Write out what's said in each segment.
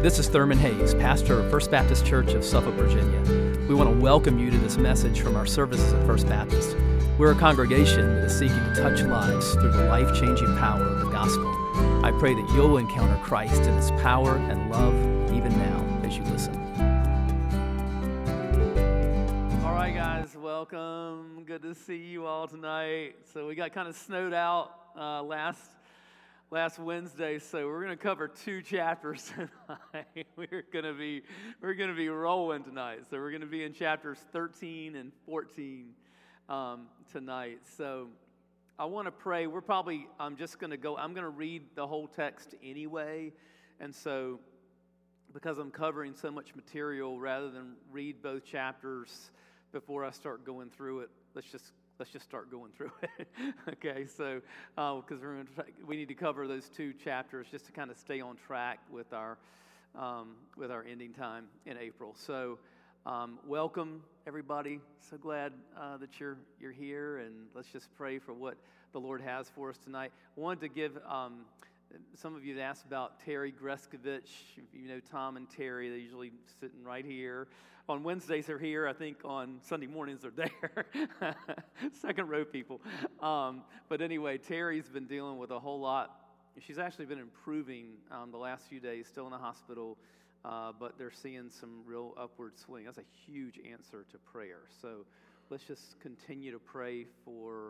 this is Thurman Hayes, pastor of First Baptist Church of Suffolk, Virginia. We want to welcome you to this message from our services at First Baptist. We're a congregation that is seeking to touch lives through the life-changing power of the gospel. I pray that you'll encounter Christ in His power and love even now as you listen. All right, guys, welcome. Good to see you all tonight. So we got kind of snowed out last Wednesday, so we're going to cover 2 chapters tonight. We're going to be rolling tonight. So we're going to be in chapters 13 and 14 tonight. So I want to pray. I'm going to read the whole text anyway. And so because I'm covering so much material, rather than read both chapters before I start going through it, let's just start going through it. Okay, so because we need to cover those 2 chapters just to kind of stay on track with our ending time in April. So welcome everybody. So glad that you're here, and let's just pray for what the Lord has for us tonight. I wanted to give some of you that asked about Terry Greskovich. If you know Tom and Terry, they're usually sitting right here. On Wednesdays they're here. I think on Sunday mornings they're there. Second row people. But anyway, Terry's been dealing with a whole lot. She's actually been improving the last few days, still in the hospital, but they're seeing some real upward swing. That's a huge answer to prayer. So let's just continue to pray for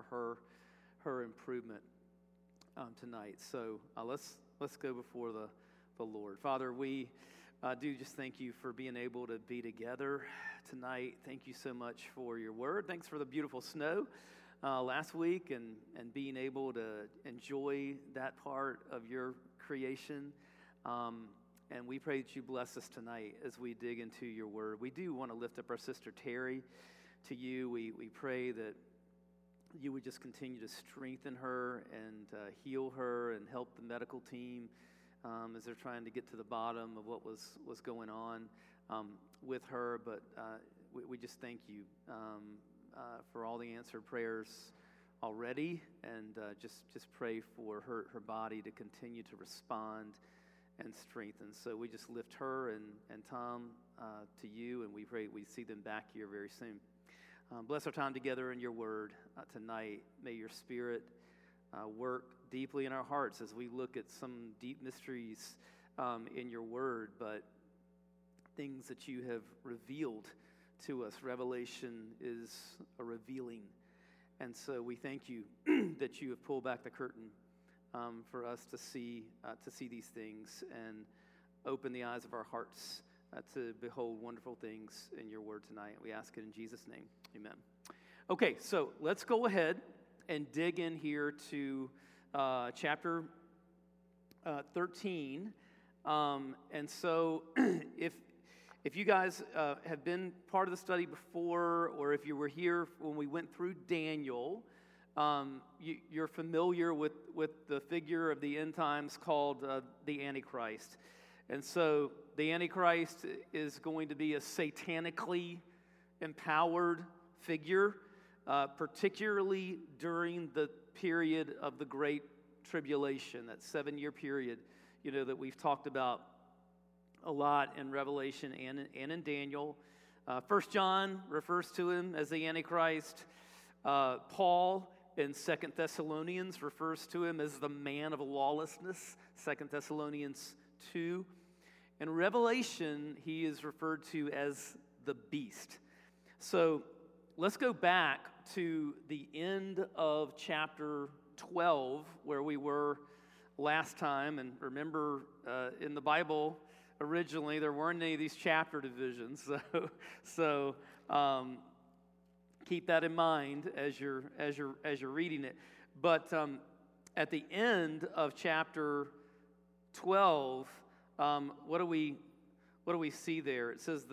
her improvement tonight. So let's go before the Lord. Father, we do just thank you for being able to be together tonight. Thank you so much for your word. Thanks for the beautiful snow last week and being able to enjoy that part of your creation. And we pray that you bless us tonight as we dig into your word. We do want to lift up our sister Terry to you. We pray that you would just continue to strengthen her and heal her and help the medical team as they're trying to get to the bottom of what was going on with her. But we just thank you for all the answered prayers already, and just pray for her body to continue to respond and strengthen. So we just lift her and Tom to you, and we pray we see them back here very soon. Bless our time together in your word tonight. May your spirit work deeply in our hearts as we look at some deep mysteries in your word, but things that you have revealed to us. Revelation is a revealing. And so we thank you that you have pulled back the curtain for us to see these things and open the eyes of our hearts to behold wonderful things in your word tonight. We ask it in Jesus' name. Amen. Okay, so let's go ahead and dig in here to chapter 13. And so if you guys have been part of the study before, or if you were here when we went through Daniel, you're familiar with the figure of the end times called the Antichrist. And so the Antichrist is going to be a satanically empowered figure, particularly during the period of the Great Tribulation, that 7-year period, that we've talked about a lot in Revelation and in Daniel. 1 John refers to him as the Antichrist. Paul in 2 Thessalonians refers to him as the man of lawlessness, 2 Thessalonians 2. In Revelation, he is referred to as the beast. So let's go back to the end of chapter 12, where we were last time. And remember, in the Bible, originally, there weren't any of these chapter divisions. So keep that in mind as you're reading it. But at the end of chapter 12, what do we see there? It says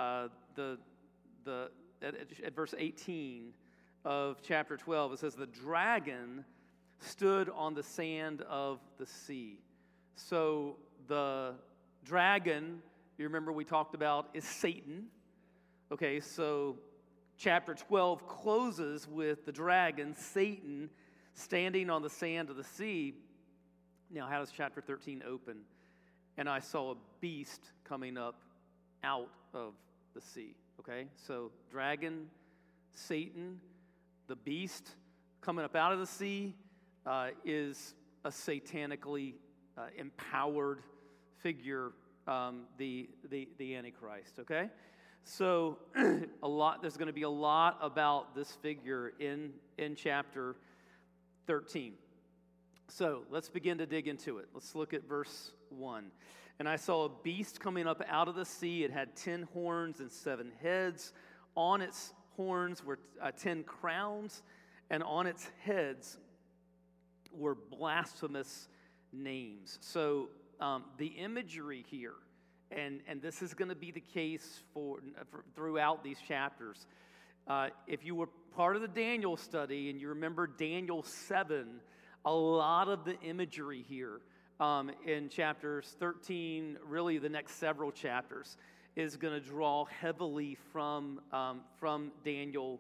at verse 18 of chapter 12, it says, the dragon stood on the sand of the sea. So the dragon, you remember we talked about, is Satan. Okay, so chapter 12 closes with the dragon, Satan, standing on the sand of the sea. Now, how does chapter 13 open? and I saw a beast coming up out of the sea. Okay, so dragon, Satan, the beast coming up out of the sea is a satanically empowered figure, the Antichrist. Okay, so there's going to be a lot about this figure in chapter 13. So let's begin to dig into it. Let's look at verse 1. And I saw a beast coming up out of the sea. It had 10 horns and 7 heads. On its horns were 10 crowns, and on its heads were blasphemous names. So the imagery here, and this is going to be the case for throughout these chapters. If you were part of the Daniel study and you remember Daniel 7, a lot of the imagery here in chapters 13, really the next several chapters, is going to draw heavily from Daniel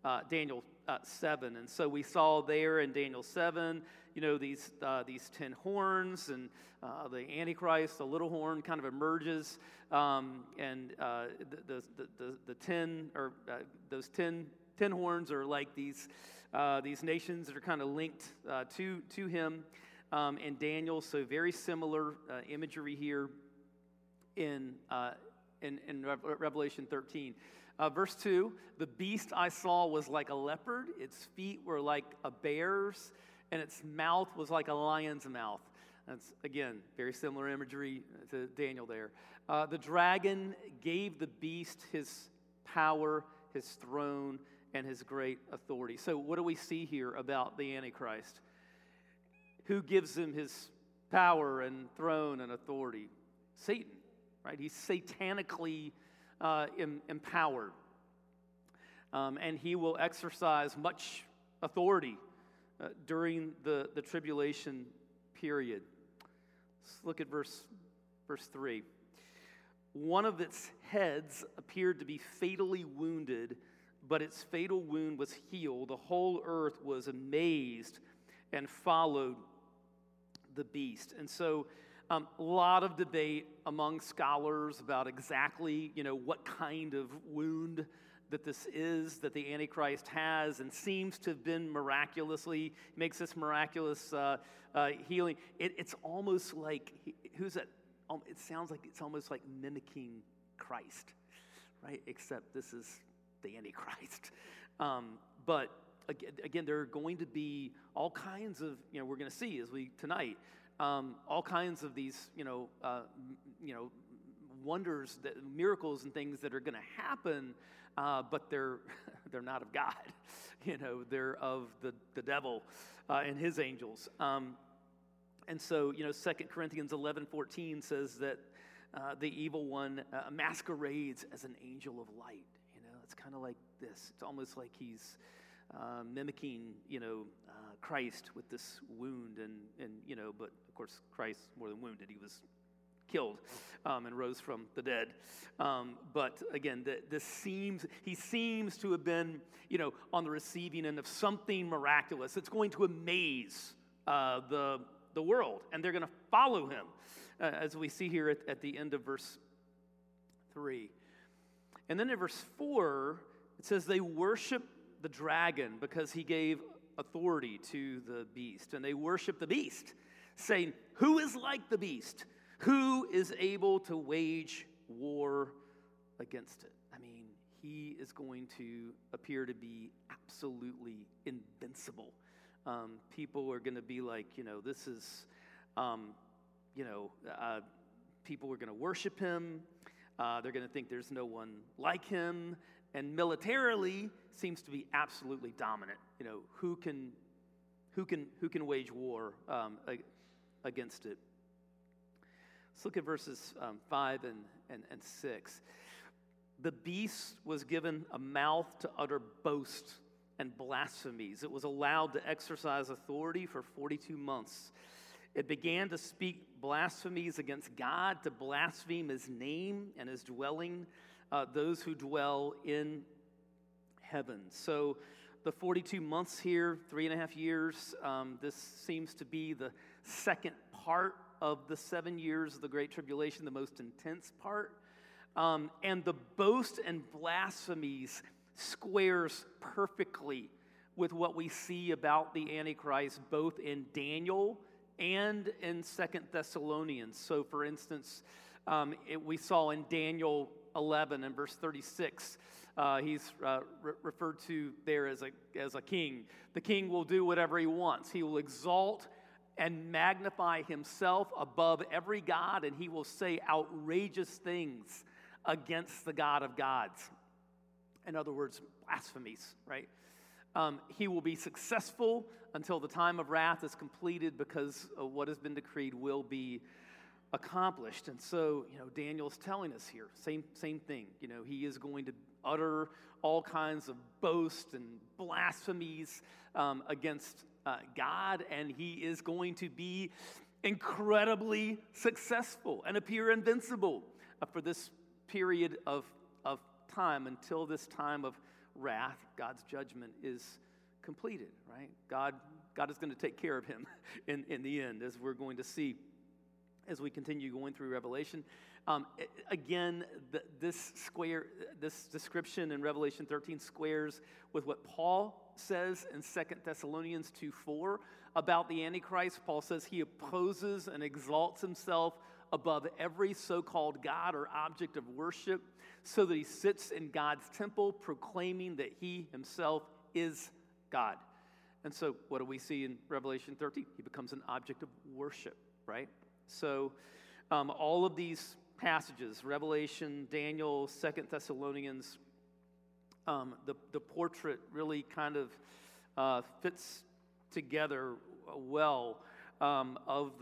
7. And so we saw there in Daniel 7, these 10 horns, and the Antichrist, the little horn, kind of emerges, and the 10 or those 10 horns are like these nations that are kind of linked to him in Daniel. So very similar imagery here in Revelation 13. Verse 2, the beast I saw was like a leopard, its feet were like a bear's, and its mouth was like a lion's mouth. That's, again, very similar imagery to Daniel there. The dragon gave the beast his power, his throne, and his great authority. So what do we see here about the Antichrist? Who gives him his power and throne and authority? Satan, right? He's satanically empowered. And he will exercise much authority during the tribulation period. Let's look at verse 3. One of its heads appeared to be fatally wounded, but its fatal wound was healed. The whole earth was amazed and followed the beast. And so a lot of debate among scholars about exactly, what kind of wound that this is that the Antichrist has, and seems to have been miraculously, makes this miraculous healing. It's almost like, it sounds like it's almost like mimicking Christ, right? Except this is the Antichrist. But again, there are going to be all kinds of, we're going to see tonight, all kinds of these, wonders, miracles and things that are going to happen, but they're not of God. They're of the devil and his angels. And so, 2 Corinthians 11:14 says that the evil one masquerades as an angel of light. It's kind of like this. It's almost like he's mimicking, Christ with this wound, and but of course Christ more than wounded. He was killed and rose from the dead. But again, he seems to have been, on the receiving end of something miraculous. It's going to amaze the world, and they're going to follow him, as we see here at the end of verse 3. And then in verse 4, it says they worship the dragon because he gave authority to the beast. And they worship the beast, saying, "Who is like the beast? Who is able to wage war against it?" I mean, he is going to appear to be absolutely invincible. People are going to be like, this is, people are going to worship him. They're going to think there's no one like him, and militarily seems to be absolutely dominant. Who can wage war against it? Let's look at verses 5 and 6. The beast was given a mouth to utter boasts and blasphemies. It was allowed to exercise authority for 42 months. It began to speak blasphemies against God, to blaspheme his name and his dwelling, those who dwell in heaven. So the 42 months here, 3.5 years, this seems to be the second part of the 7 years of the Great Tribulation, the most intense part. And the boast and blasphemies squares perfectly with what we see about the Antichrist, both in Daniel and in 2 Thessalonians. So, for instance, we saw in Daniel 11 and verse 36, he's referred to there as a king. The king will do whatever he wants. He will exalt and magnify himself above every god, and he will say outrageous things against the God of gods. In other words, blasphemies, right? He will be successful until the time of wrath is completed, because what has been decreed will be accomplished. And so, Daniel's telling us here, same thing. He is going to utter all kinds of boast and blasphemies against God, and he is going to be incredibly successful and appear invincible for this period of time, until this time of wrath. God's judgment is completed, right? God is going to take care of him in the end, as we're going to see as we continue going through Revelation. Again, this description in Revelation 13 squares with what Paul says in 2 Thessalonians 2:4 about the Antichrist. Paul says he opposes and exalts himself above every so-called God or object of worship, so that he sits in God's temple proclaiming that he himself is God. And so what do we see in Revelation 13? He becomes an object of worship, right? So all of these passages, Revelation, Daniel, 2 Thessalonians, the portrait really kind of fits together well of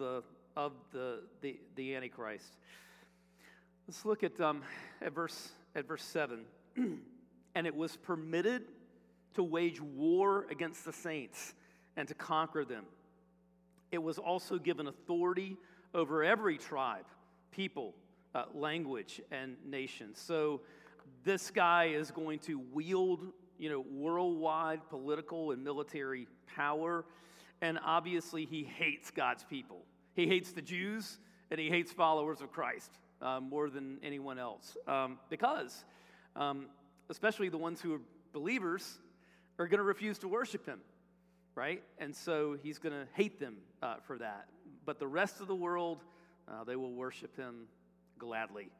the Antichrist. Let's look at verse 7. And it was permitted to wage war against the saints and to conquer them. It was also given authority over every tribe, people, language, and nation. So this guy is going to wield, worldwide political and military power, and obviously he hates God's people. He hates the Jews, and he hates followers of Christ more than anyone else, because especially the ones who are believers are going to refuse to worship him, right? And so he's going to hate them for that. But the rest of the world, they will worship him gladly.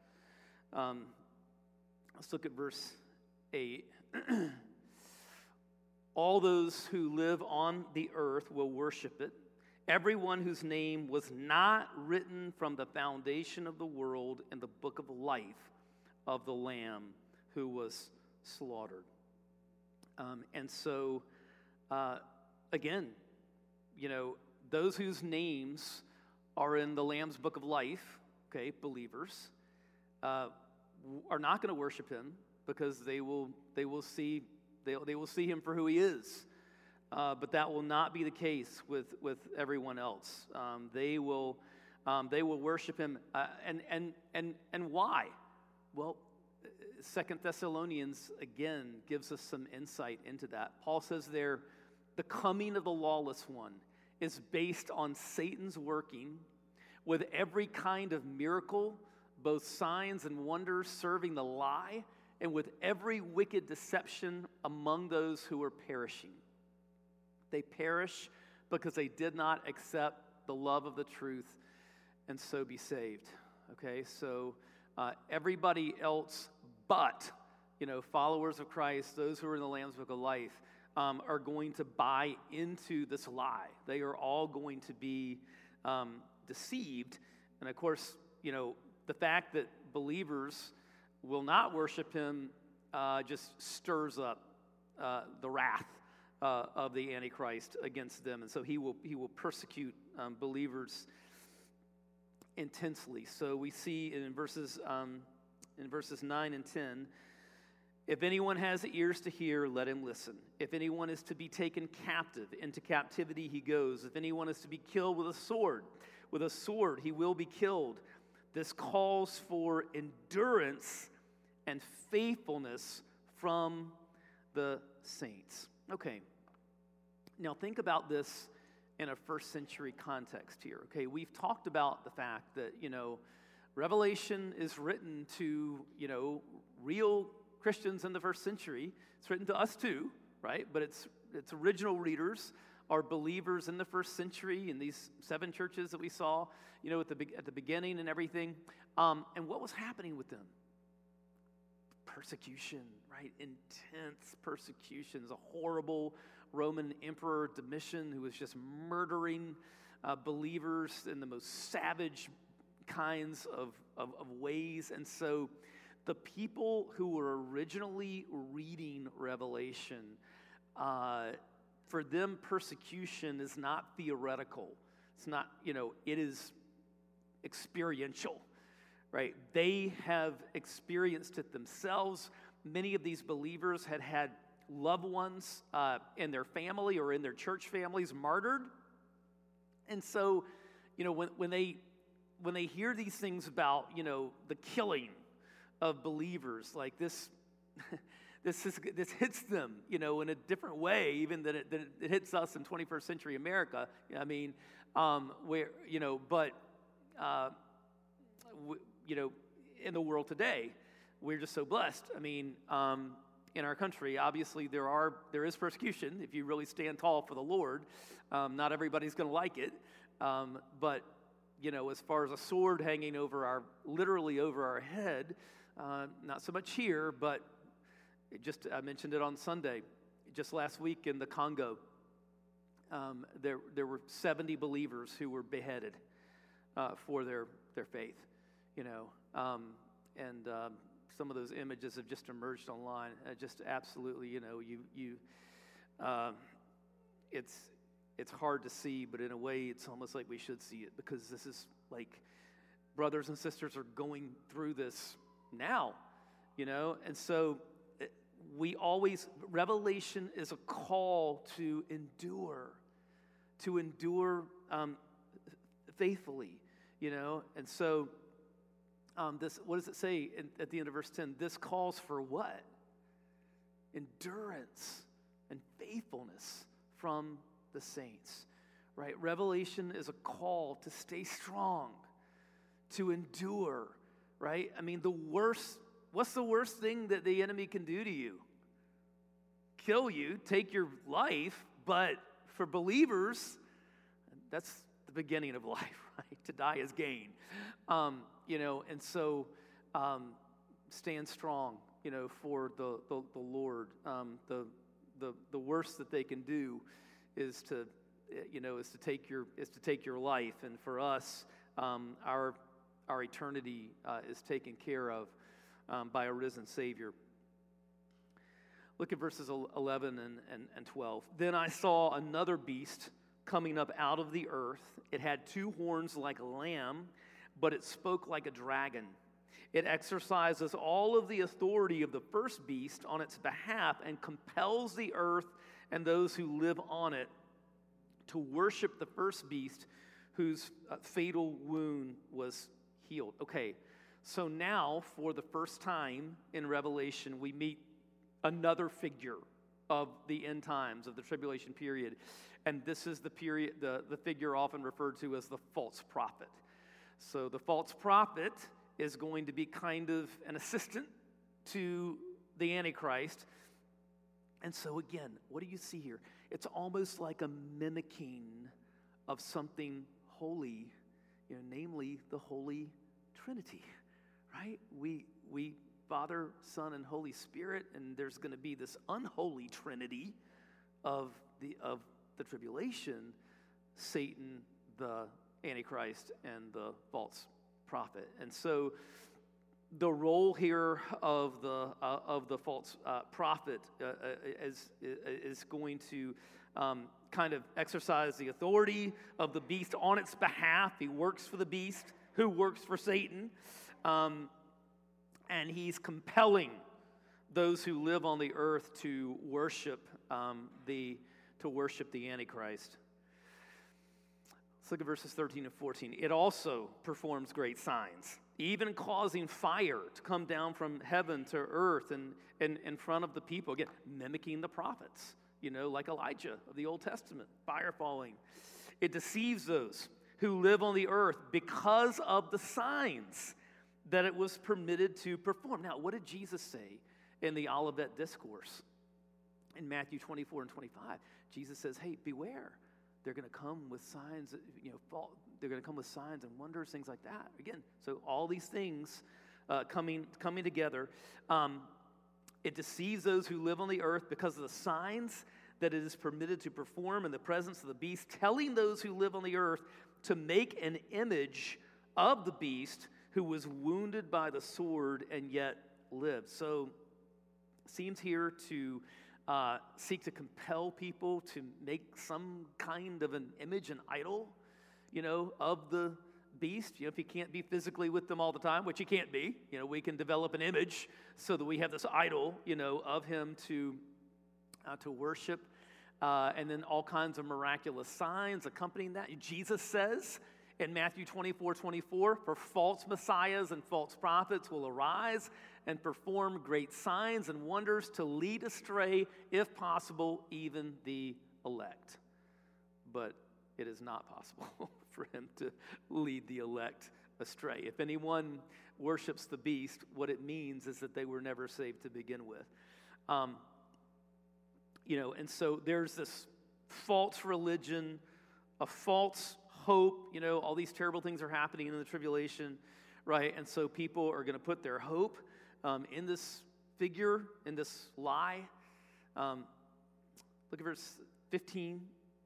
Let's look at verse 8. All those who live on the earth will worship it. Everyone whose name was not written from the foundation of the world in the book of life of the Lamb who was slaughtered. And so, again, those whose names are in the Lamb's book of life, okay, believers, are not going to worship him, because they will see him for who he is. But that will not be the case with everyone else. They will worship him, and why? Well, 2 Thessalonians again gives us some insight into that. Paul says there, the coming of the lawless one is based on Satan's working with every kind of miracle, both signs and wonders serving the lie, and with every wicked deception among those who are perishing. They perish because they did not accept the love of the truth and so be saved. Okay, so everybody else but, followers of Christ, those who are in the Lamb's Book of Life, are going to buy into this lie. They are all going to be deceived. And of course, the fact that believers will not worship him just stirs up the wrath of the Antichrist against them. And so he will persecute believers intensely. So we see in verses 9 and 10, if anyone has ears to hear, let him listen. If anyone is to be taken captive, into captivity he goes. If anyone is to be killed with a sword he will be killed. This calls for endurance and faithfulness from the saints. Okay, now think about this in a first century context here. Okay, we've talked about the fact that, Revelation is written to, real Christians in the first century. It's written to us too, right? But its original readers are believers in the first century in these 7 churches that we saw, at the beginning and everything. And what was happening with them? Persecution, right? Intense persecutions. A horrible Roman Emperor Domitian who was just murdering believers in the most savage kinds of ways. And so the people who were originally reading Revelation, for them, persecution is not theoretical. It's not, it is experiential, right? They have experienced it themselves. Many of these believers had loved ones in their family or in their church families martyred. And so, when they hear these things about, the killing of believers, like this, this hits them, in a different way, even than it hits us in 21st century America. I mean, where, in the world today, we're just so blessed. I mean, in our country, obviously there is persecution if you really stand tall for the Lord. Not everybody's going to like it, but as far as a sword hanging literally over our head, not so much here, but I mentioned it on Sunday. Just last week in the Congo, there were 70 believers who were beheaded for their faith, and some of those images have just emerged online. Just absolutely, it's hard to see, but in a way, it's almost like we should see it, because this is like brothers and sisters are going through this now, and so Revelation is a call to endure faithfully, and so what does it say at the end of verse 10? This calls for what? Endurance and faithfulness from the saints, right? Revelation is a call to stay strong, to endure, right? I mean, what's the worst thing that the enemy can do to you? Kill you, take your life, but for believers, that's the beginning of life, right? To die is gain. And so stand strong, for the Lord. The worst that they can do is to take your life, and for us, our eternity is taken care of by a risen Savior. Look at verses 11 and 12. Then I saw another beast coming up out of the earth. It had 2 horns like a lamb, but it spoke like a dragon. It exercises all of the authority of the first beast on its behalf and compels the earth and those who live on it to worship the first beast whose fatal wound was healed. Okay, so now for the first time in Revelation, we meet another figure of the end times, of the tribulation period. And this is the period, the figure often referred to as the false prophet. So the false prophet is going to be kind of an assistant to the Antichrist. And so again, what do you see here? It's almost like a mimicking of something holy, namely the Holy Trinity, right? We Father, Son, and Holy Spirit, and there's going to be this unholy Trinity of the tribulation: Satan, the Antichrist, and the false prophet. And so the role here of the false prophet is going to kind of exercise the authority of the beast on its behalf. He works for the beast, who works for Satan, and he's compelling those who live on the earth to worship the Antichrist. Let's look at verses 13 and 14. It also performs great signs, even causing fire to come down from heaven to earth and in front of the people. Again, mimicking the prophets, like Elijah of the Old Testament, fire falling. It deceives those who live on the earth because of the signs that it was permitted to perform. Now, what did Jesus say in the Olivet Discourse in Matthew 24 and 25? Jesus says, hey, beware. They're going to come with signs, they're going to come with signs and wonders, things like that. Again, so all these things coming together. It deceives those who live on the earth because of the signs that it is permitted to perform in the presence of the beast, telling those who live on the earth to make an image of the beast who was wounded by the sword and yet lived. So it seems here to seek to compel people to make some kind of an image, an idol, of the beast. If you can't be physically with them all the time, which you can't be, we can develop an image so that we have this idol, of him to worship. And then all kinds of miraculous signs accompanying that. Jesus says in Matthew 24:24, for false messiahs and false prophets will arise and perform great signs and wonders to lead astray, if possible, even the elect. But it is not possible for him to lead the elect astray. If anyone worships the beast, what it means is that they were never saved to begin with. And so there's this false religion, a false hope. All these terrible things are happening in the tribulation, right? And so people are going to put their hope in this figure, in this lie. Look at verse 15.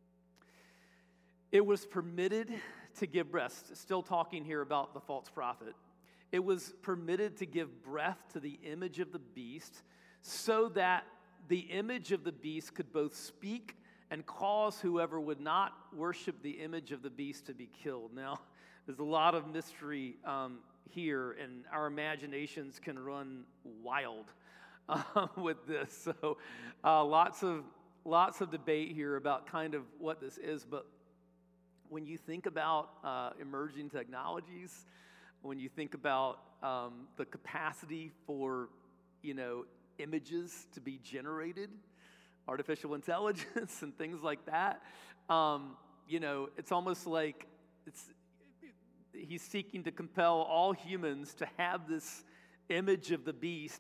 It was permitted to give breath. Still talking here about the false prophet. It was permitted to give breath to the image of the beast so that the image of the beast could both speak and cause whoever would not worship the image of the beast to be killed. Now, there's a lot of mystery here, and our imaginations can run wild with this. So, lots of debate here about kind of what this is. But when you think about emerging technologies, when you think about the capacity for images to be generated, artificial intelligence and things like that, it's almost like he's seeking to compel all humans to have this image of the beast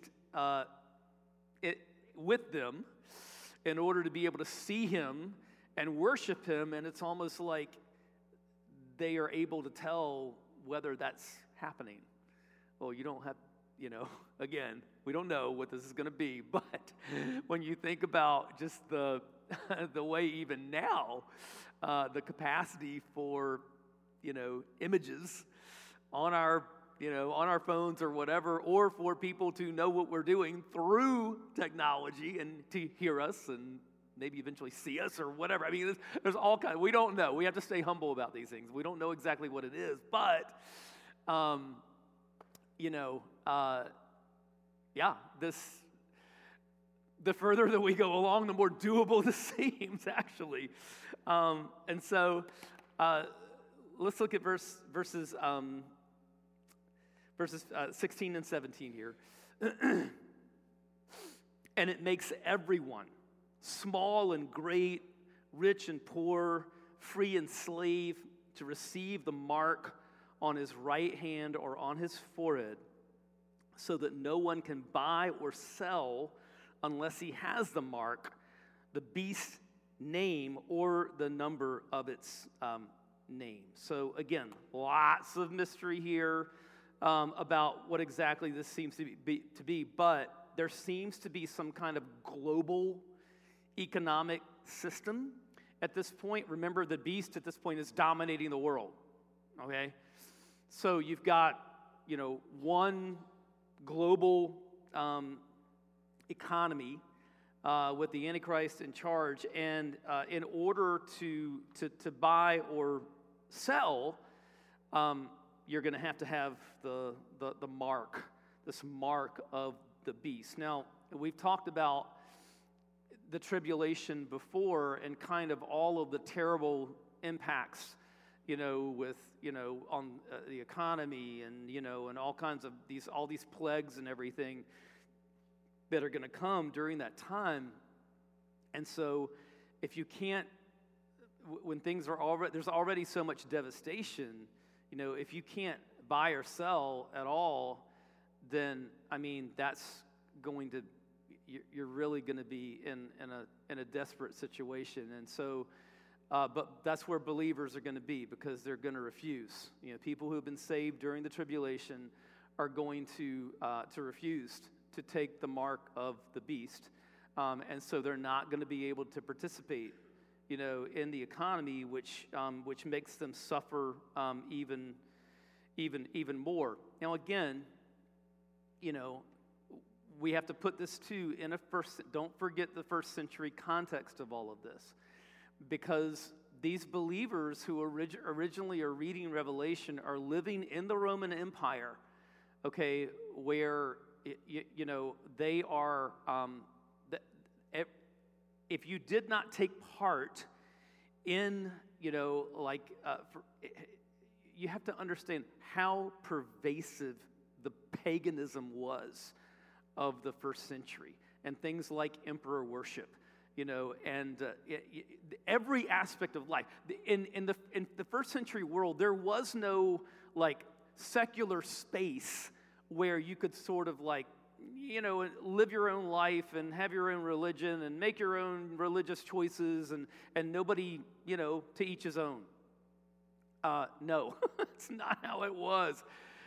with them in order to be able to see him and worship him, and it's almost like they are able to tell whether that's happening. Well, you don't have, again, we don't know what this is going to be, but when you think about just the way even now, the capacity for, images on our phones or whatever, or for people to know what we're doing through technology and to hear us and maybe eventually see us or whatever. I mean, there's all kinds. We don't know. We have to stay humble about these things. We don't know exactly what it is, but, the further that we go along, the more doable this seems, actually. And so let's look at verses 16 and 17 here. And it makes everyone, small and great, rich and poor, free and slave, to receive the mark on his right hand or on his forehead, so that no one can buy or sell unless he has the mark, the beast's name, or the number of its name. So again, lots of mystery here about what exactly this seems to be, but there seems to be some kind of global economic system at this point. Remember, the beast at this point is dominating the world, okay? So you've got, one global economy with the Antichrist in charge, and in order to buy or sell, you're going to have the mark, this mark of the beast. Now, we've talked about the tribulation before and kind of all of the terrible impacts, with, on the economy and, and all kinds of all these plagues and everything that are going to come during that time. And so if you can't when things are already, there's already so much devastation, if you can't buy or sell at all, then, that's going to, you're really going to be in a desperate situation. And so, but that's where believers are going to be, because they're going to refuse. People who have been saved during the tribulation are going to refuse to take the mark of the beast. And so they're not going to be able to participate, in the economy, which makes them suffer even more. Now, again, we have to put this too in don't forget the first century context of all of this, because these believers who originally are reading Revelation are living in the Roman Empire, okay, where, they are, if you did not take part in, you have to understand how pervasive the paganism was of the first century, and things like emperor worship, and every aspect of life. In the first century world, there was no secular space where you could sort of live your own life and have your own religion and make your own religious choices, and nobody, to each his own. No, it's not how it was.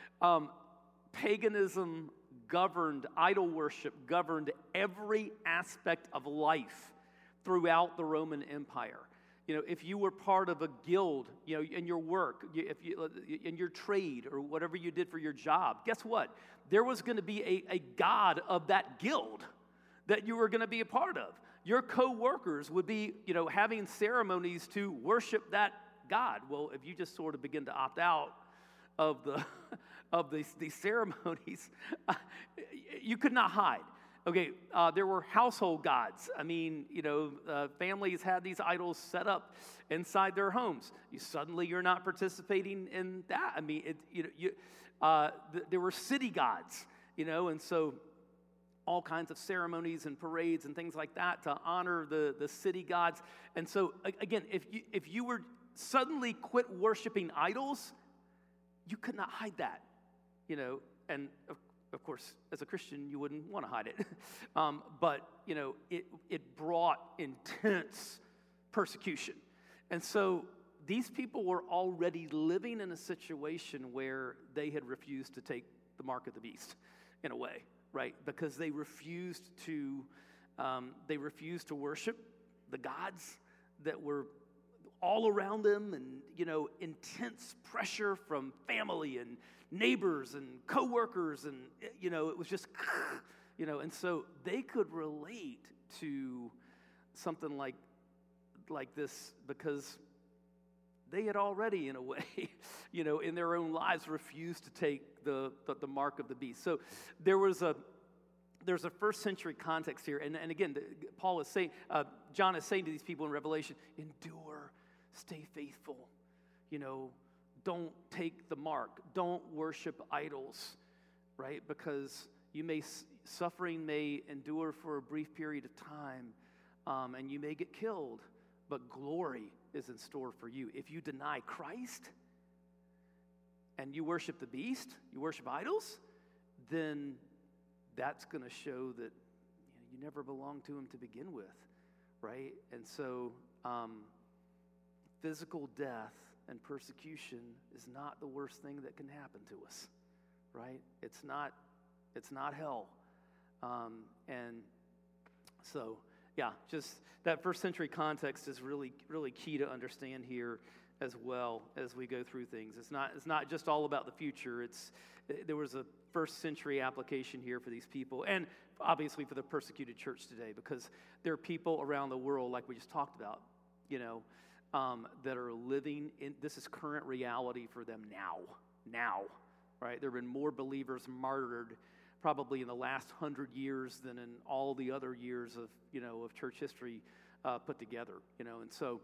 Paganism governed, idol worship governed every aspect of life throughout the Roman Empire. If you were part of a guild, in your work, in your trade, or whatever you did for your job, guess what? There was going to be a god of that guild that you were going to be a part of. Your co-workers would be, having ceremonies to worship that god. Well, if you just sort of begin to opt out of these ceremonies, you could not hide. Okay, there were household gods. Families had these idols set up inside their homes. You're not participating in that. There were city gods, and so all kinds of ceremonies and parades and things like that to honor the city gods. And so, again, if you were suddenly quit worshiping idols, you could not hide that, and of course, as a Christian, you wouldn't want to hide it. But, it brought intense persecution. And so these people were already living in a situation where they had refused to take the mark of the beast, in a way, right? Because they refused to worship the gods that were all around them, and, intense pressure from family and neighbors and coworkers, and, it was just, and so they could relate to something like this, because they had already, in a way, in their own lives refused to take the mark of the beast. So there's a first century context here, and again, Paul is saying, John is saying to these people in Revelation, endure, stay faithful, don't take the mark, don't worship idols, right? Because suffering may endure for a brief period of time, and you may get killed, but glory is in store for you. If you deny Christ and you worship the beast, you worship idols, then that's going to show that you never belonged to him to begin with, right? And so physical death and persecution is not the worst thing that can happen to us, right? It's not hell. And so, yeah, just that first century context is really, really key to understand here as well as we go through things. It's not just all about the future. There was a first century application here for these people, and obviously for the persecuted church today, because there are people around the world, like we just talked about, that are living in, this is current reality for them now, right? There have been more believers martyred probably in the last 100 years than in all the other years of church history put together, and so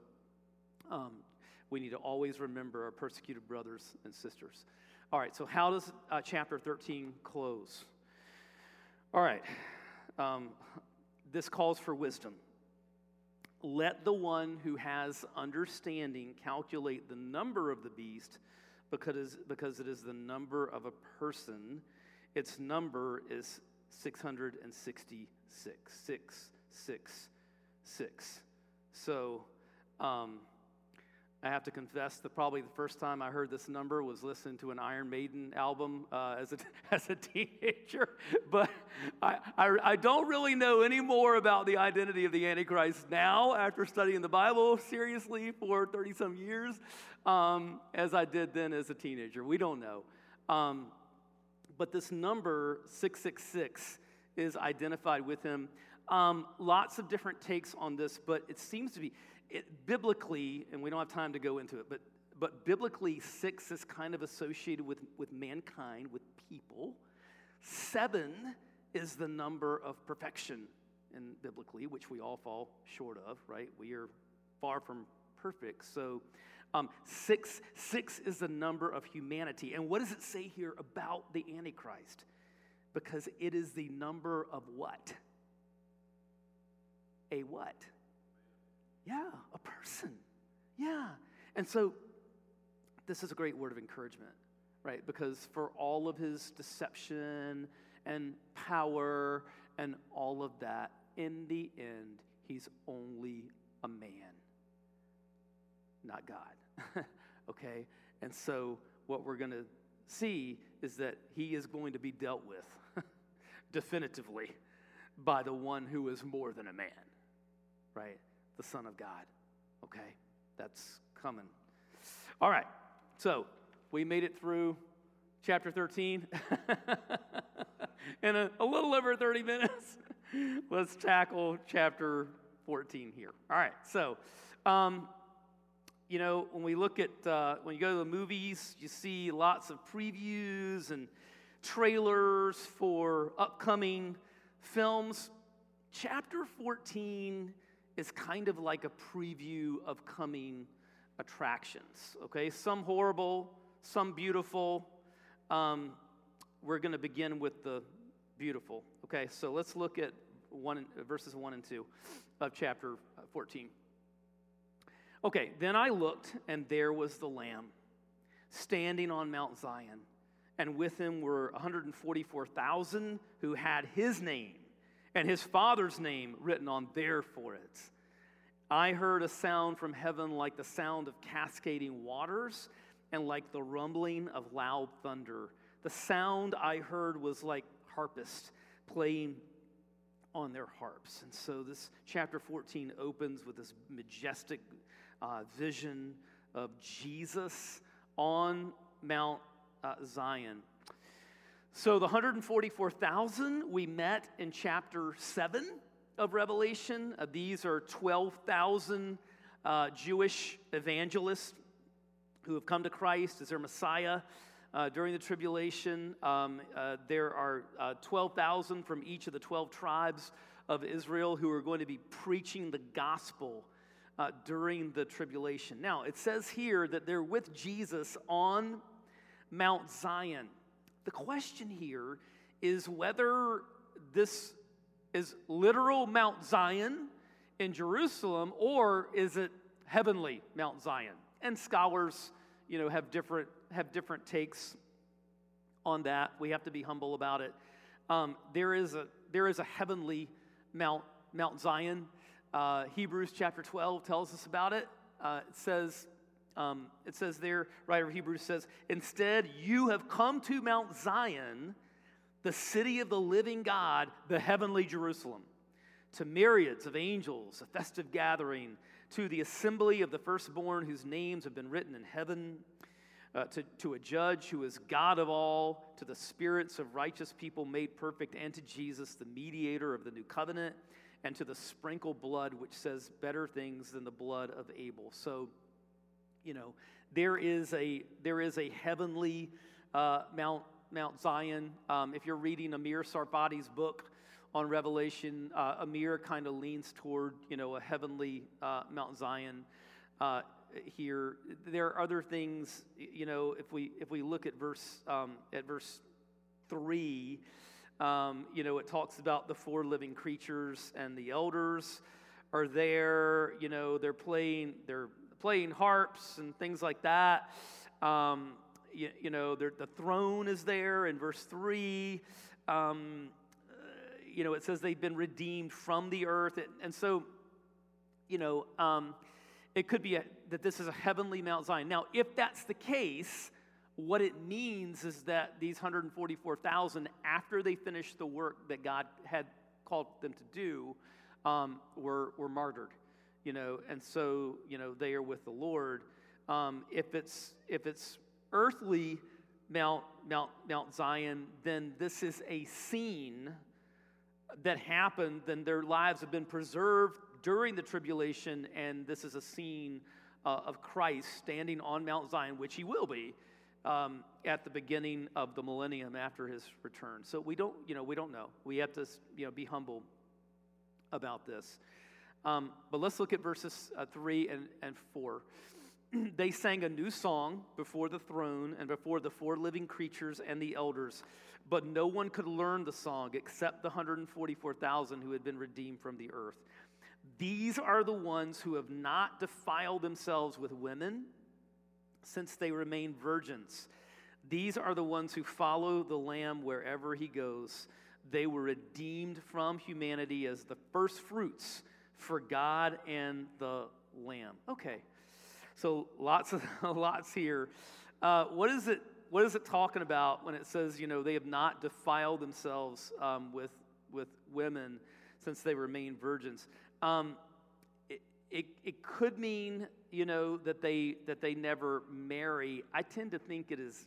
we need to always remember our persecuted brothers and sisters. All right, so how does chapter 13 close? All right, this calls for wisdom. Let the one who has understanding calculate the number of the beast, because it is the number of a person. Its number is 666. 666. So, I have to confess that probably the first time I heard this number was listening to an Iron Maiden album as a teenager. But I don't really know any more about the identity of the Antichrist now after studying the Bible seriously for 30-some years as I did then as a teenager. We don't know. But this number, 666, is identified with him. Lots of different takes on this, but it seems to be... biblically, and we don't have time to go into it, but biblically, 6 is kind of associated with mankind, with people. 7 is the number of perfection in biblically, which we all fall short of, right? We are far from perfect. So 6 is the number of humanity. And what does it say here about the Antichrist? Because it is the number of what? A what? Yeah, a person. Yeah. And so this is a great word of encouragement, right? Because for all of his deception and power and all of that, in the end, he's only a man, not God. Okay? And so what we're going to see is that he is going to be dealt with definitively by the one who is more than a man, right? The Son of God. Okay? That's coming. All right. So, we made it through chapter 13 in a little over 30 minutes. Let's tackle chapter 14 here. All right. So, when we look at, when you go to the movies, you see lots of previews and trailers for upcoming films. Chapter 14 is kind of like a preview of coming attractions, okay? Some horrible, some beautiful. We're going to begin with the beautiful, okay? So let's look at verses 1 and 2 of chapter 14. Okay, then I looked, and there was the Lamb standing on Mount Zion, and with him were 144,000 who had his name and his Father's name written on their foreheads. I heard a sound from heaven like the sound of cascading waters and like the rumbling of loud thunder. The sound I heard was like harpists playing on their harps. And so this chapter 14 opens with this majestic vision of Jesus on Mount Zion. So the 144,000 we met in chapter 7 of Revelation. These are 12,000 Jewish evangelists who have come to Christ as their Messiah during the tribulation. There are 12,000 from each of the 12 tribes of Israel who are going to be preaching the gospel during the tribulation. Now, it says here that they're with Jesus on Mount Zion. The question here is whether this is literal Mount Zion in Jerusalem or is it heavenly Mount Zion? And scholars, have different takes on that. We have to be humble about it. There is a heavenly Mount Zion. Hebrews chapter 12 tells us about it. It says there, writer of Hebrews says, instead you have come to Mount Zion, the city of the living God, the heavenly Jerusalem, to myriads of angels, a festive gathering, to the assembly of the firstborn whose names have been written in heaven, to a judge who is God of all, to the spirits of righteous people made perfect, and to Jesus, the mediator of the new covenant, and to the sprinkled blood which says better things than the blood of Abel. So, there is a heavenly Mount Zion. If you're reading Amir Sarfati's book on Revelation, Amir kind of leans toward a heavenly Mount Zion here. There are other things. If we look at verse 3, it talks about the 4 living creatures and the elders. are there. You know, they're playing harps and things like that. You know, the throne is there in verse 3. You know, it says they've been redeemed from the earth. And so, you know, it could be that this is a heavenly Mount Zion. Now, if that's the case, what it means is that these 144,000, after they finished the work that God had called them to do, were martyred, you know, and so, you know, they are with the Lord. If it's earthly Mount Zion, then this is a scene that happened, then their lives have been preserved during the tribulation, and this is a scene of Christ standing on Mount Zion, which he will be at the beginning of the millennium after his return. So we don't know. We have to, you know, be humble about this. But let's look at verses 3 and 4. They sang a new song before the throne and before the four living creatures and the elders, but no one could learn the song except the 144,000 who had been redeemed from the earth. These are the ones who have not defiled themselves with women, since they remain virgins. These are the ones who follow the Lamb wherever he goes. They were redeemed from humanity as the first fruits for God and the Lamb. Okay, so lots here. What is it talking about when it says, you know, they have not defiled themselves with women since they remain virgins? It could mean, you know, that they never marry. I tend to think it is.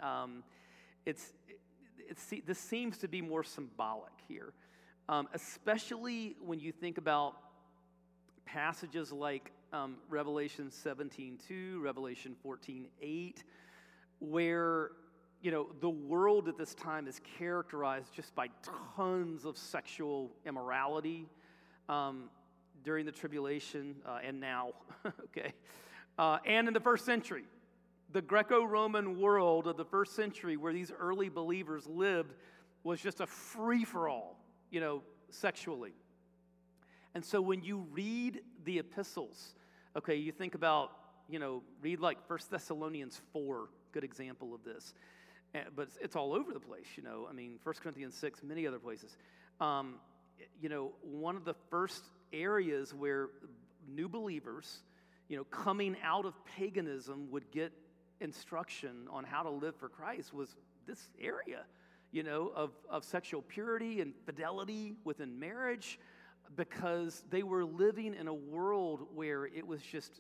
This seems to be more symbolic here, especially when you think about passages like Revelation 17:2, Revelation 14:8, where, you know, the world at this time is characterized just by tons of sexual immorality. During the tribulation and now, okay, and in the first century. The Greco-Roman world of the first century where these early believers lived was just a free-for-all, you know, sexually. And so when you read the epistles, okay, you think about, you know, read like 1 Thessalonians 4, good example of this. But it's all over the place, you know. I mean, 1 Corinthians 6, many other places. You know, one of the first areas where new believers, you know, coming out of paganism would get instruction on how to live for Christ was this area, you know, of sexual purity and fidelity within marriage, because they were living in a world where it was just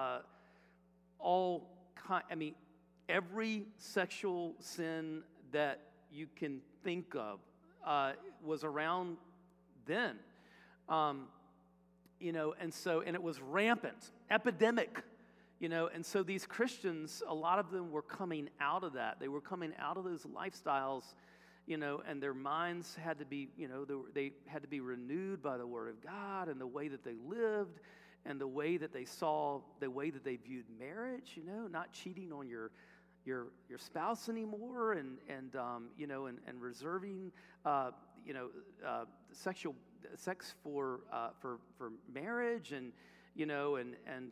every sexual sin that you can think of was around then. You know, and it was rampant, epidemic, you know, and so these Christians, a lot of them were coming out of that. They were coming out of those lifestyles, you know, and their minds had to be, you know, they had to be renewed by the Word of God and the way that they lived and the way that they saw, the way that they viewed marriage, you know, not cheating on your spouse anymore, and you know, and reserving, you know, sex for marriage, and you know, and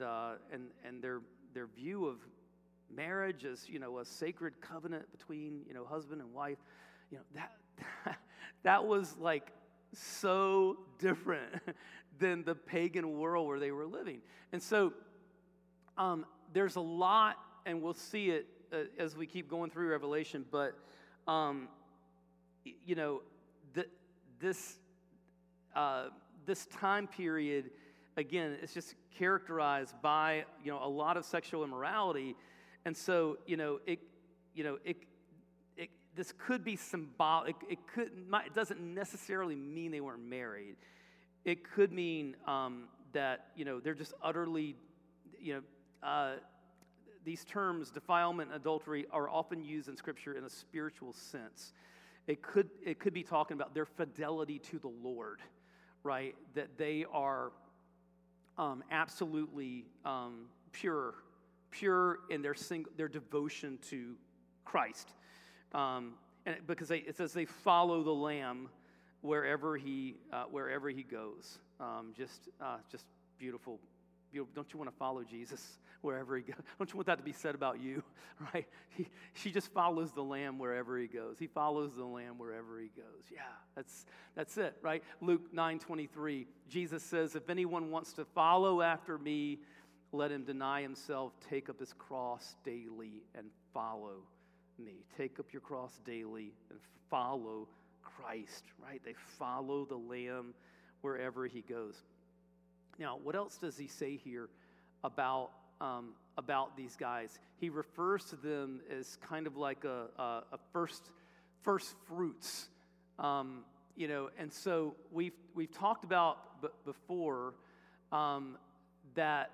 their view of marriage as, you know, a sacred covenant between, you know, husband and wife, you know, that was like so different than the pagan world where they were living. And so there's a lot, and we'll see it as we keep going through Revelation, but you know, this time period, again, it's just characterized by, you know, a lot of sexual immorality, and so, you know, this could be symbolic. It doesn't necessarily mean they weren't married. It could mean that, you know, they're just utterly, you know, these terms, defilement and adultery, are often used in Scripture in a spiritual sense. It could be talking about their fidelity to the Lord, right? That they are absolutely pure in their devotion to Christ, and because it says they follow the Lamb wherever he goes. Just beautiful. Don't you want to follow Jesus wherever he goes? Don't you want that to be said about you, right? She just follows the Lamb wherever he goes. He follows the Lamb wherever he goes. Yeah, that's it, right? Luke 9:23, Jesus says, if anyone wants to follow after me, let him deny himself, take up his cross daily, and follow me. Take up your cross daily and follow Christ, right? They follow the Lamb wherever he goes. Now, what else does he say here about these guys? He refers to them as kind of like a first fruits, and so we've talked about before that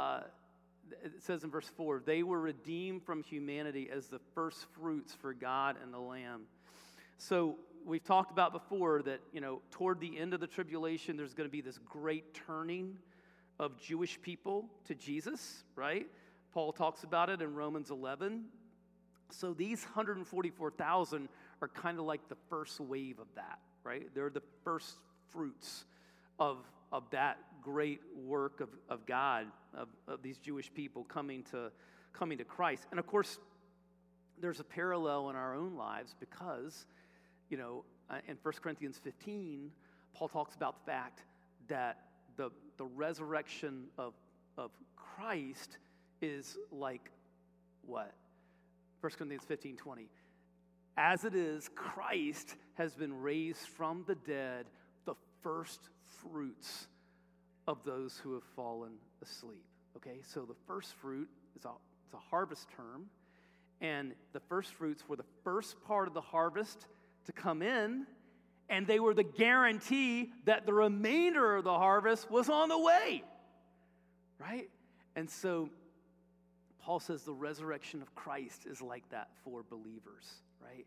it says in verse 4, they were redeemed from humanity as the first fruits for God and the Lamb. So we've talked about before that, toward the end of the tribulation, there's going to be this great turning of Jewish people to Jesus, right? Paul talks about it in Romans 11. So these 144,000 are kind of like the first wave of that, right? They're the first fruits of that great work of God, of these Jewish people coming to Christ. And of course, there's a parallel in our own lives because, in 1 Corinthians 15, Paul talks about the fact that the resurrection of Christ is like what? 1 Corinthians 15:20. As it is, Christ has been raised from the dead, the first fruits of those who have fallen asleep. Okay, so the first fruit is it's a harvest term, and the first fruits were the first part of the harvest to come in, and they were the guarantee that the remainder of the harvest was on the way, right? And so Paul says the resurrection of Christ is like that for believers, right?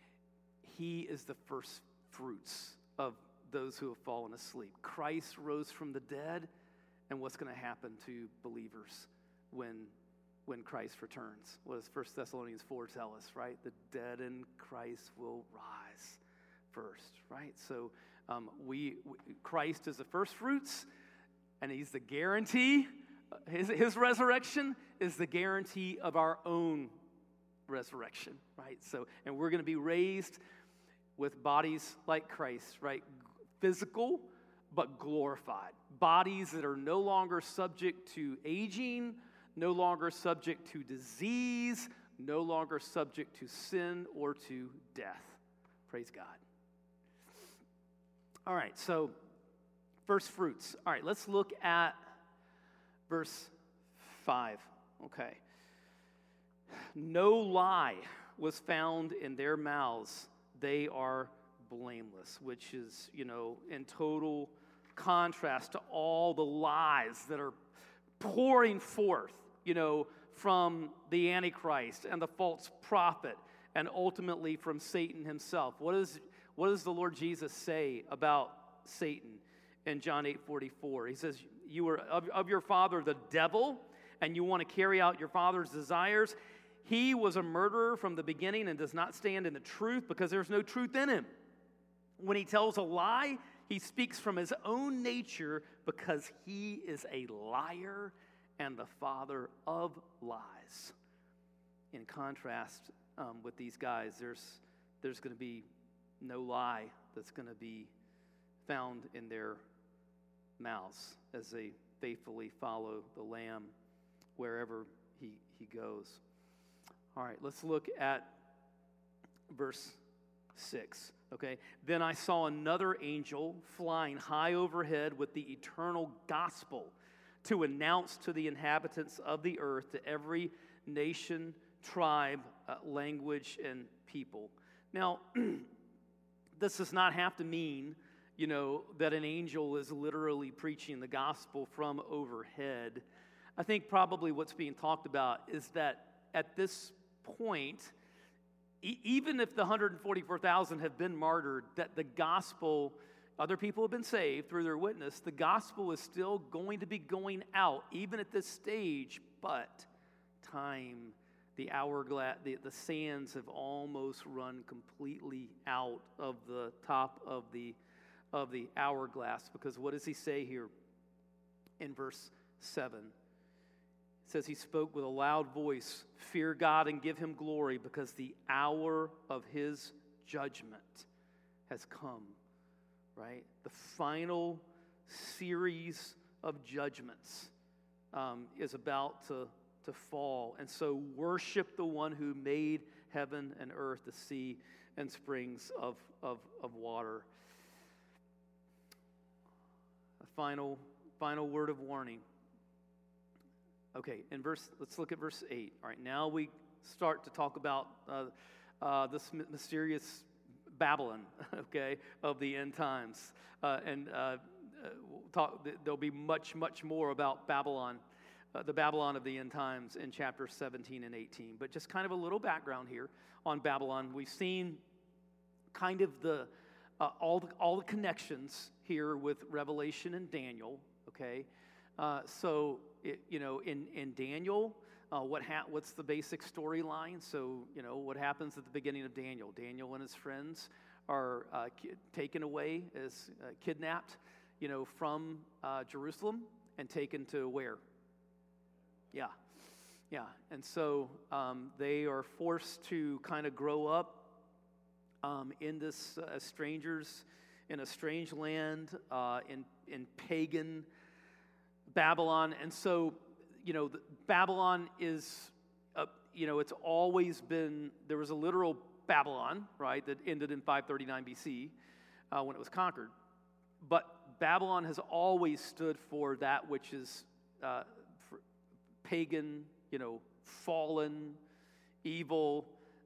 He is the first fruits of those who have fallen asleep. Christ rose from the dead, and what's going to happen to believers when Christ returns? What does 1 Thessalonians 4 tell us, right? The dead in Christ will rise first, right? So Christ is the first fruits, and he's the guarantee. His resurrection is the guarantee of our own resurrection, right? So, and we're going to be raised with bodies like Christ, right? Physical, but glorified. Bodies that are no longer subject to aging, no longer subject to disease, no longer subject to sin or to death. Praise God. All right, so first fruits. All right, let's look at verse 5. Okay. No lie was found in their mouths. They are blameless, which is, in total contrast to all the lies that are pouring forth, from the Antichrist and the false prophet, and ultimately from Satan himself. What does the Lord Jesus say about Satan in John 8:44? He says, you are of your father the devil, and you want to carry out your father's desires. He was a murderer from the beginning and does not stand in the truth because there's no truth in him. When he tells a lie, he speaks from his own nature because he is a liar and the father of lies. In contrast with these guys, there's going to be no lie that's going to be found in their mouths as they faithfully follow the Lamb wherever he goes. All right, let's look at verse 6. Okay, then I saw another angel flying high overhead with the eternal gospel to announce to the inhabitants of the earth, to every nation, tribe, language, and people. Now, this does not have to mean, that an angel is literally preaching the gospel from overhead. I think probably what's being talked about is that at this point, even if the 144,000 have been martyred, that the gospel, other people have been saved through their witness, the gospel is still going to be going out, even at this stage, but time, the hourglass, the sands have almost run completely out of the top of the of the hourglass. Because what does he say here in verse 7? It says he spoke with a loud voice, "Fear God and give him glory, because the hour of his judgment has come." Right? The final series of judgments is about to fall. And so worship the one who made heaven and earth, the sea and springs of water. A final word of warning. Okay, let's look at verse 8. All right, now we start to talk about this mysterious Babylon, okay, of the end times. There'll be much more about Babylon, the Babylon of the end times in chapters 17 and 18. But just kind of a little background here on Babylon. We've seen kind of all the connections here with Revelation and Daniel, okay? In Daniel, what's the basic storyline? So, what happens at the beginning of Daniel? Daniel and his friends are taken away as kidnapped, from Jerusalem and taken to where? Yeah. And so they are forced to kind of grow up in this as strangers in a strange land in pagan Babylon. And so, Babylon is, it's always been, there was a literal Babylon, right, that ended in 539 BC when it was conquered. But Babylon has always stood for that which is for pagan, fallen, evil,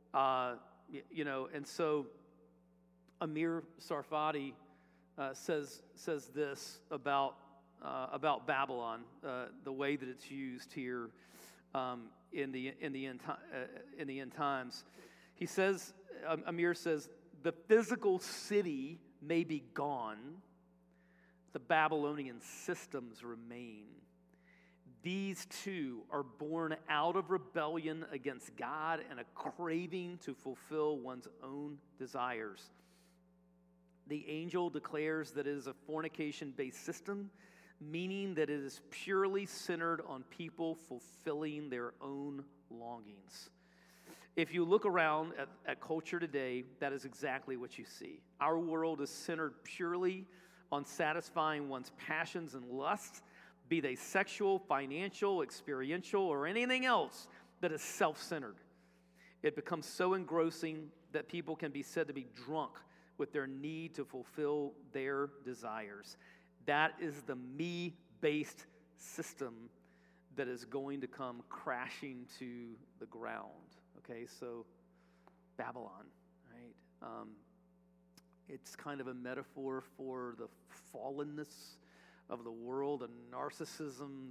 and so Amir Tsarfati says this about Babylon, the way that it's used here in the end times. He says, Amir says, the physical city may be gone, the Babylonian systems remain. These two are born out of rebellion against God and a craving to fulfill one's own desires. The angel declares that it is a fornication-based system, meaning that it is purely centered on people fulfilling their own longings. If you look around at culture today, that is exactly what you see. Our world is centered purely on satisfying one's passions and lusts, be they sexual, financial, experiential, or anything else that is self-centered. It becomes so engrossing that people can be said to be drunk with their need to fulfill their desires. That is the me-based system that is going to come crashing to the ground. Okay, so Babylon, right? It's kind of a metaphor for the fallenness of the world, and narcissism,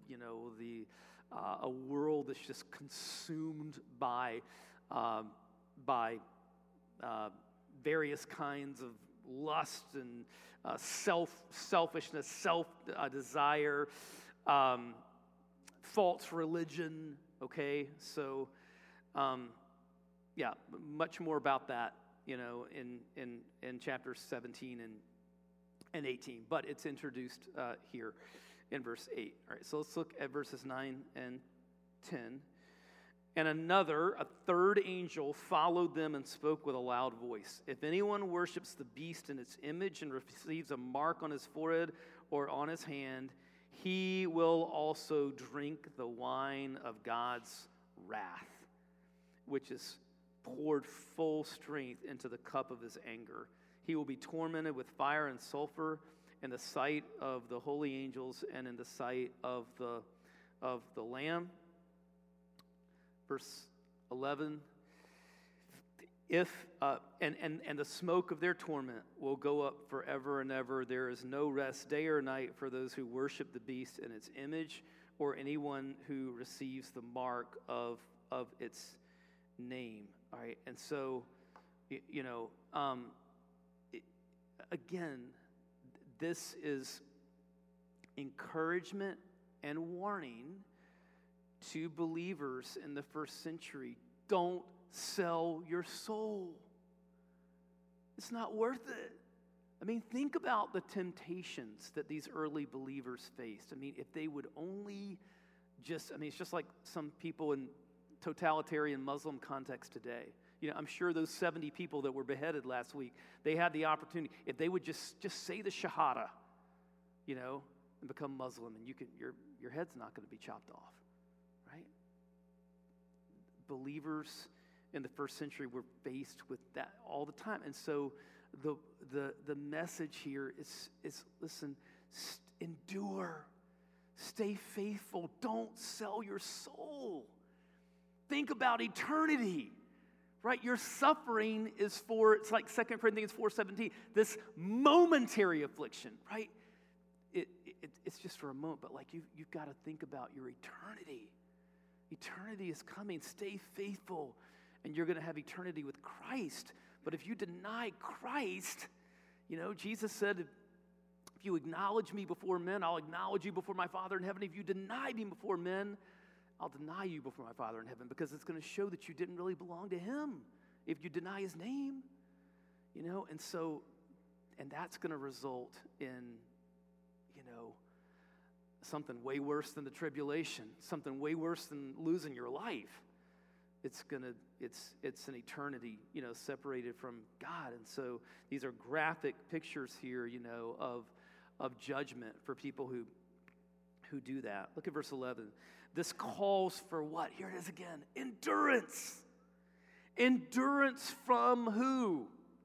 a world that's just consumed by various kinds of lust and selfishness, self-desire, false religion. Okay, so much more about that, in chapters 17 and 18, but it's introduced here in verse 8. All right, so let's look at verses 9 and 10. And a third angel followed them and spoke with a loud voice. If anyone worships the beast in its image and receives a mark on his forehead or on his hand, he will also drink the wine of God's wrath, which is poured full strength into the cup of his anger. He will be tormented with fire and sulfur in the sight of the holy angels and in the sight of the Lamb. Verse 11. And the smoke of their torment will go up forever and ever. There is no rest day or night for those who worship the beast and its image, or anyone who receives the mark of its name. All right, and so, again, this is encouragement and warning to believers in the first century. Don't sell your soul. It's not worth it. I mean, think about the temptations that these early believers faced. I mean, if they would only it's just like some people in totalitarian Muslim context today. I'm sure those 70 people that were beheaded last week, they had the opportunity. If they would just say the Shahada, and become Muslim, and your head's not going to be chopped off, right? Believers in the first century were faced with that all the time. And so the message here is listen, endure, stay faithful, don't sell your soul. Think about eternity, right? Your suffering is it's like 2 Corinthians 4:17, this momentary affliction, right? It's just for a moment, but like you've got to think about your eternity. Eternity is coming. Stay faithful, and you're going to have eternity with Christ. But if you deny Christ, Jesus said, if you acknowledge me before men, I'll acknowledge you before my Father in heaven. If you deny me before men, I'll deny you before my Father in heaven, because it's going to show that you didn't really belong to him if you deny his name. And that's going to result in something way worse than the tribulation, something way worse than losing your life. It's an eternity, separated from God. And so these are graphic pictures here, of judgment for people who do that. Look at verse 11. This calls for what? Here it is again. Endurance. Endurance from who?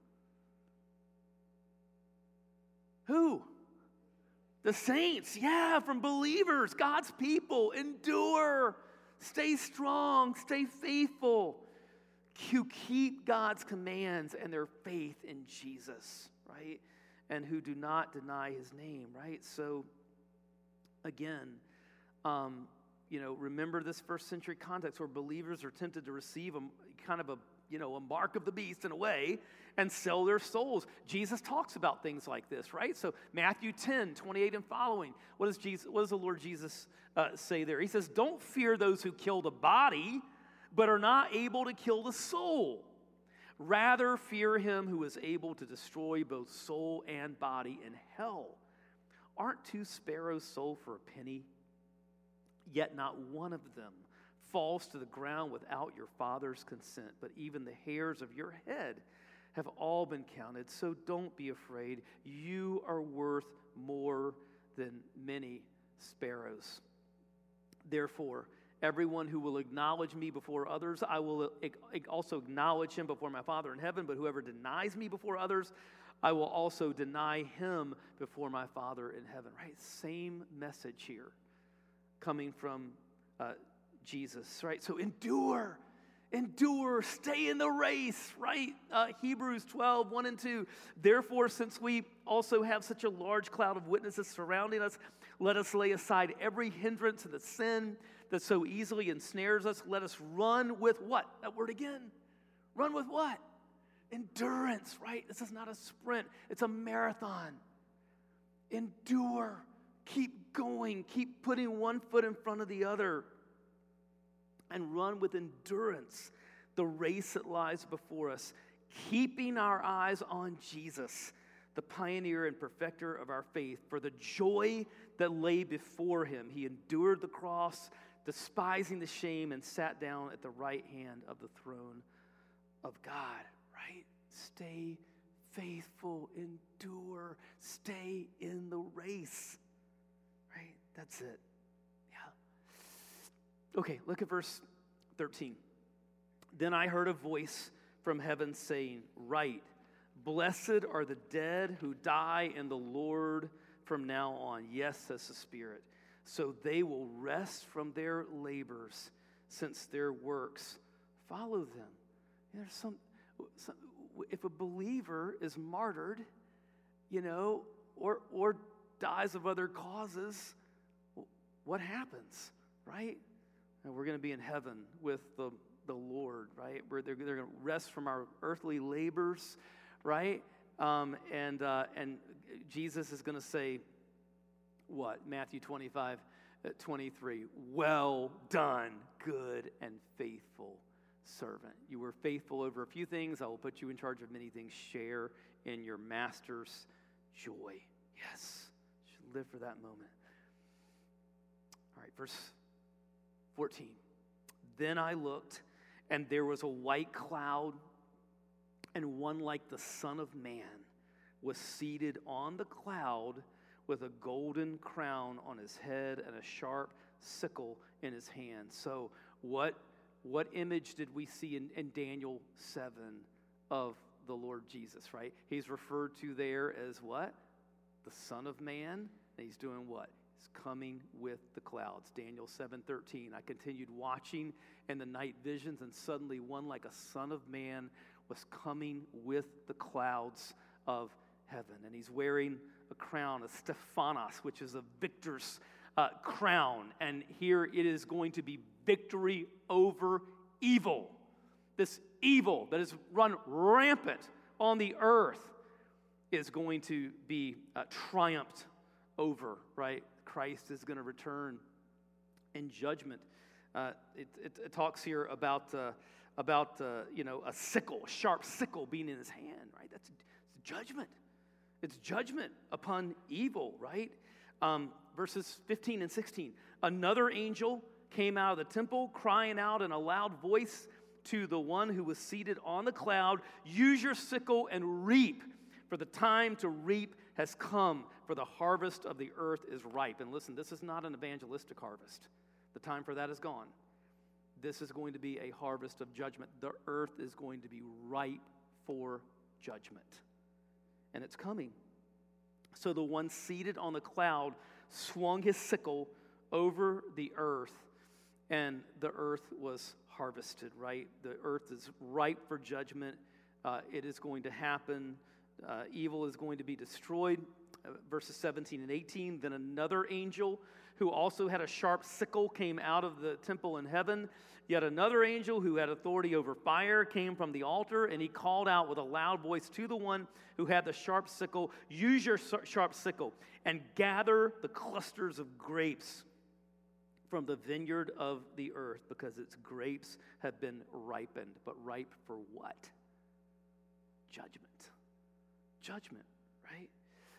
Who? The saints, from believers, God's people. Endure, stay strong, stay faithful. You keep God's commands and their faith in Jesus, right? And who do not deny his name, right? So, again, remember this first century context where believers are tempted to receive a mark of the beast in a way and sell their souls. Jesus talks about things like this, right? So Matthew 10:28 and following. What does the Lord Jesus say there? He says, don't fear those who kill the body, but are not able to kill the soul. Rather, fear him who is able to destroy both soul and body in hell. Aren't 2 sparrows sold for a penny? Yet not one of them falls to the ground without your Father's consent, but even the hairs of your head have all been counted, so don't be afraid. You are worth more than many sparrows. Therefore, everyone who will acknowledge me before others, I will also acknowledge him before my Father in heaven, but whoever denies me before others, I will also deny him before my Father in heaven. Right? Same message here coming from Jesus, right? So endure, stay in the race, right? Hebrews 12:1-2. Therefore, since we also have such a large cloud of witnesses surrounding us, let us lay aside every hindrance and the sin that so easily ensnares us. Let us run with what? That word again. Run with what? Endurance, right? This is not a sprint. It's a marathon. Endure. Keep going. Keep putting one foot in front of the other. And run with endurance the race that lies before us, keeping our eyes on Jesus, the pioneer and perfecter of our faith. For the joy that lay before him, he endured the cross, despising the shame, and sat down at the right hand of the throne of God, right? Stay faithful, endure, stay in the race, right? That's it. Okay, look at verse 13. Then I heard a voice from heaven saying, write, blessed are the dead who die in the Lord from now on. Yes, says the Spirit. So they will rest from their labors, since their works follow them. There's some if a believer is martyred, or dies of other causes, what happens, right? And we're going to be in heaven with the Lord, right? They're going to rest from our earthly labors, right? And Jesus is going to say, what? Matthew 25:23. Well done, good and faithful servant. You were faithful over a few things. I will put you in charge of many things. Share in your master's joy. Yes, should live for that moment. All right, verse 14. Then I looked, and there was a white cloud, and one like the Son of Man was seated on the cloud with a golden crown on his head and a sharp sickle in his hand. So what image did we see in Daniel 7 of the Lord Jesus, right? He's referred to there as what? The Son of Man. And he's doing what? He's coming with the clouds. Daniel 7:13. I continued watching in the night visions, and suddenly one like a Son of Man was coming with the clouds of heaven. And he's wearing a crown, a Stephanos, which is a victor's crown. And here it is going to be victory over evil. This evil that has run rampant on the earth is going to be triumphed over, right? Christ is going to return in judgment. It talks here about a sickle, a sharp sickle being in his hand, right? That's judgment. It's judgment upon evil, right? Verses 15 and 16. Another angel came out of the temple, crying out in a loud voice to the one who was seated on the cloud, "Use your sickle and reap, for the time to reap has come, for the harvest of the earth is ripe." And listen, this is not an evangelistic harvest. The time for that is gone. This is going to be a harvest of judgment. The earth is going to be ripe for judgment. And it's coming. So the one seated on the cloud swung his sickle over the earth, and the earth was harvested, right? The earth is ripe for judgment. It is going to happen. Evil is going to be destroyed. Verses 17 and 18. Then another angel who also had a sharp sickle came out of the temple in heaven. Yet another angel who had authority over fire came from the altar, and he called out with a loud voice to the one who had the sharp sickle, "Use your sharp sickle and gather the clusters of grapes from the vineyard of the earth, because its grapes have been ripened." But ripe for what? Judgment. Judgment, right?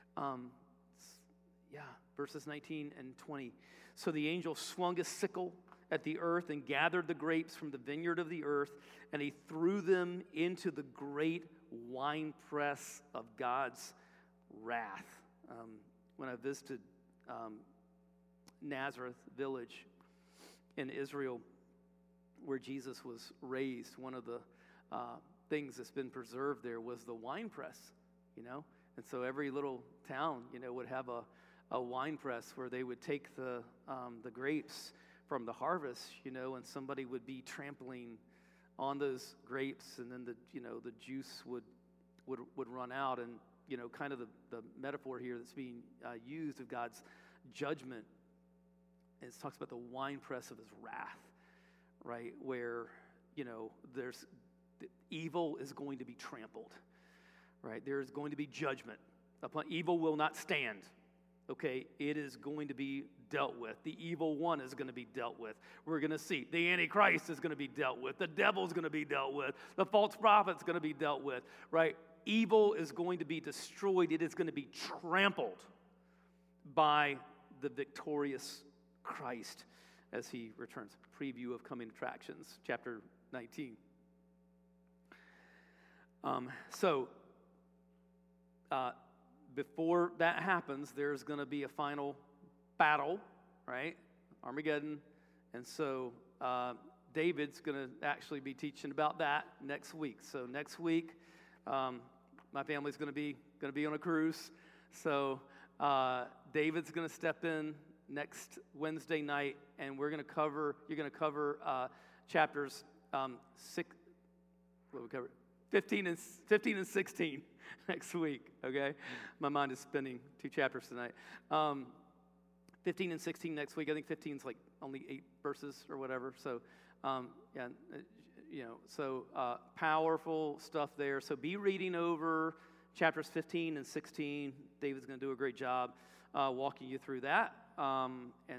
Verses 19 and 20. So the angel swung his sickle at the earth and gathered the grapes from the vineyard of the earth, and he threw them into the great winepress of God's wrath. When I visited Nazareth village in Israel, where Jesus was raised, one of the things that's been preserved there was the winepress, And so every little town, would have a wine press where they would take the grapes from the harvest, and somebody would be trampling on those grapes, and then the juice would run out. And kind of the metaphor here that's being used of God's judgment, it talks about the wine press of his wrath, right? Where there's evil is going to be trampled, right? There is going to be judgment upon evil. Will not stand. Okay, it is going to be dealt with. The evil one is going to be dealt with. We're going to see the Antichrist is going to be dealt with. The devil's going to be dealt with. The false prophet's going to be dealt with, right? Evil is going to be destroyed. It is going to be trampled by the victorious Christ as he returns. Preview of coming attractions, chapter 19. Before that happens, there's going to be a final battle, right? Armageddon. And so David's going to actually be teaching about that next week. So next week, my family's going to be on a cruise. So David's going to step in next Wednesday night, and you're going to cover chapters 15 and 16 next week, okay? My mind is spinning 2 chapters tonight. 15 and 16 next week. I think 15 is like only 8 verses or whatever. So, powerful stuff there. So be reading over chapters 15 and 16. David's going to do a great job walking you through that. All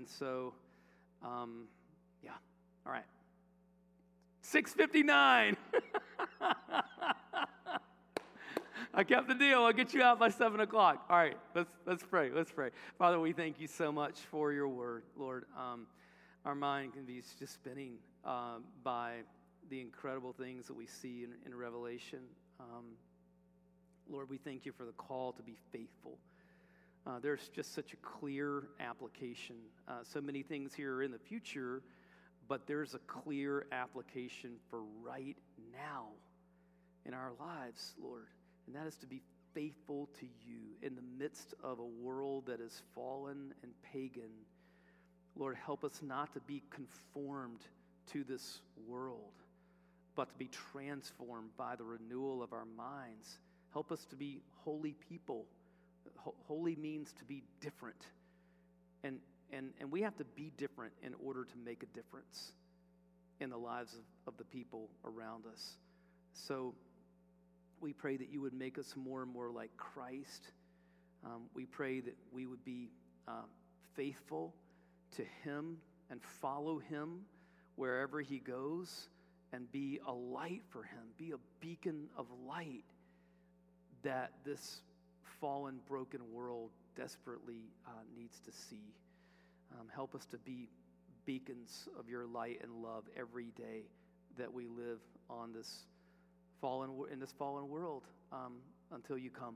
right. 6:59. I kept the deal. I'll get you out by 7 o'clock. All right, let's pray. Let's pray. Father, we thank you so much for your word, Lord. Our mind can be just spinning by the incredible things that we see in Revelation. Lord, we thank you for the call to be faithful. There's just such a clear application. So many things here are in the future, but there's a clear application for right now in our lives, Lord. And that is to be faithful to you in the midst of a world that is fallen and pagan. Lord, help us not to be conformed to this world, but to be transformed by the renewal of our minds. Help us to be holy people. Holy means to be different. And we have to be different in order to make a difference in the lives of the people around us. So we pray that you would make us more and more like Christ. We pray that we would be faithful to him and follow him wherever he goes and be a light for him, be a beacon of light that this fallen, broken world desperately needs to see. Help us to be beacons of your light and love every day that we live on this fallen world until you come.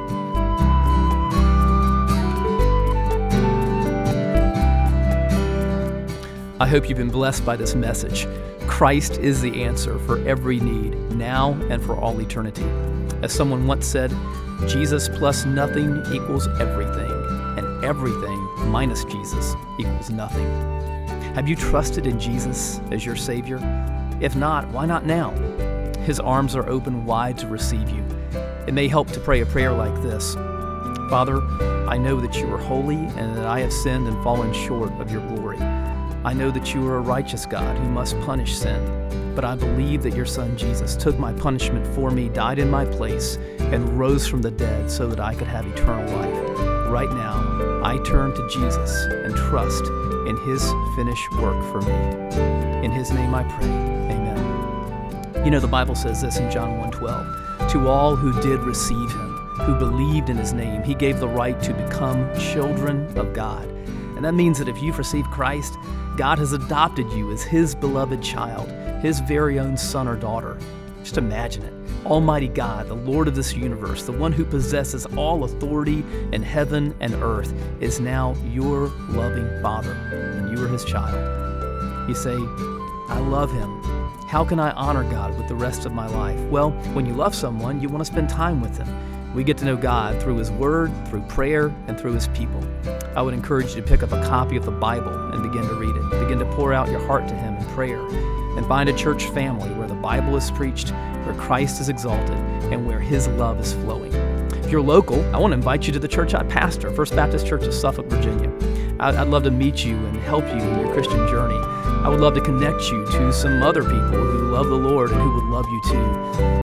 I hope you've been blessed by this message. Christ is the answer for every need, now and for all eternity. As someone once said, Jesus plus nothing equals everything, and everything minus Jesus equals nothing. Have you trusted in Jesus as your Savior? If not, why not now? His arms are open wide to receive you. It may help to pray a prayer like this. Father, I know that you are holy and that I have sinned and fallen short of your glory. I know that you are a righteous God who must punish sin, but I believe that your Son Jesus took my punishment for me, died in my place, and rose from the dead so that I could have eternal life. Right now, I turn to Jesus and trust in his finished work for me. In his name I pray, amen. You know, the Bible says this in John 1:12, to all who did receive him, who believed in his name, he gave the right to become children of God. And that means that if you've received Christ, God has adopted you as his beloved child, his very own son or daughter. Just imagine it. Almighty God, the Lord of this universe, the one who possesses all authority in heaven and earth, is now your loving Father, and you are his child. You say, I love him. How can I honor God with the rest of my life? Well, when you love someone, you want to spend time with them. We get to know God through his word, through prayer, and through his people. I would encourage you to pick up a copy of the Bible and begin to read it. Begin to pour out your heart to him in prayer. And find a church family where the Bible is preached, where Christ is exalted, and where his love is flowing. If you're local, I want to invite you to the church I pastor, First Baptist Church of Suffolk, Virginia. I'd love to meet you and help you in your Christian journey. I would love to connect you to some other people who love the Lord and who would love you too.